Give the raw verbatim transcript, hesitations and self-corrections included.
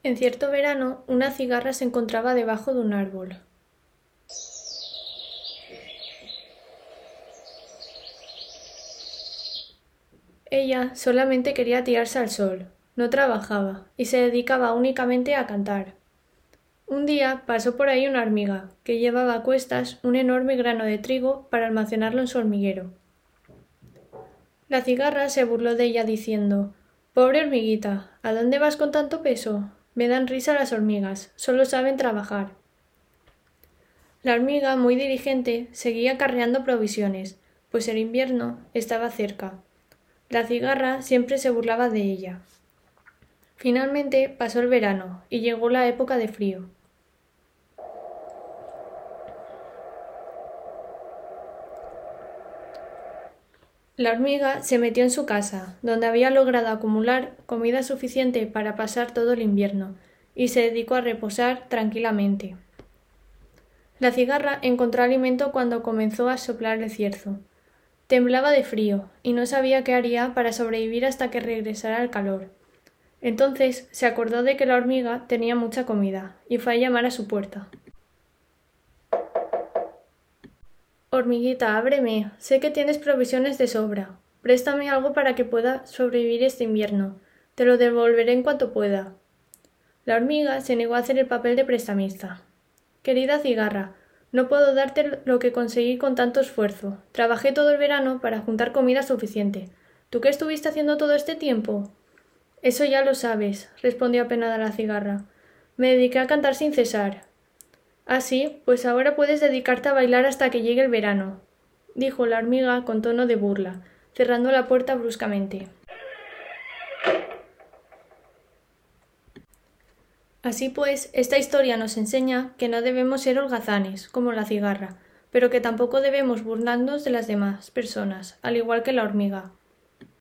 En cierto verano, una cigarra se encontraba debajo de un árbol. Ella solamente quería tirarse al sol, no trabajaba y se dedicaba únicamente a cantar. Un día pasó por ahí una hormiga, que llevaba a cuestas un enorme grano de trigo para almacenarlo en su hormiguero. La cigarra se burló de ella diciendo: «Pobre hormiguita, ¿a dónde vas con tanto peso? Me dan risa las hormigas, solo saben trabajar». La hormiga, muy diligente, seguía carreando provisiones, pues el invierno estaba cerca. La cigarra siempre se burlaba de ella. Finalmente pasó el verano y llegó la época de frío. La hormiga se metió en su casa, donde había logrado acumular comida suficiente para pasar todo el invierno, y se dedicó a reposar tranquilamente. La cigarra encontró alimento cuando comenzó a soplar el cierzo. Temblaba de frío y no sabía qué haría para sobrevivir hasta que regresara el calor. Entonces se acordó de que la hormiga tenía mucha comida y fue a llamar a su puerta. «Hormiguita, ábreme. Sé que tienes provisiones de sobra. Préstame algo para que pueda sobrevivir este invierno. Te lo devolveré en cuanto pueda». La hormiga se negó a hacer el papel de prestamista. «Querida cigarra, no puedo darte lo que conseguí con tanto esfuerzo. Trabajé todo el verano para juntar comida suficiente. ¿Tú qué estuviste haciendo todo este tiempo?» «Eso ya lo sabes», respondió apenada la cigarra. «Me dediqué a cantar sin cesar». «Ah, sí, pues ahora puedes dedicarte a bailar hasta que llegue el verano», dijo la hormiga con tono de burla, cerrando la puerta bruscamente. Así pues, esta historia nos enseña que no debemos ser holgazanes, como la cigarra, pero que tampoco debemos burlarnos de las demás personas, al igual que la hormiga.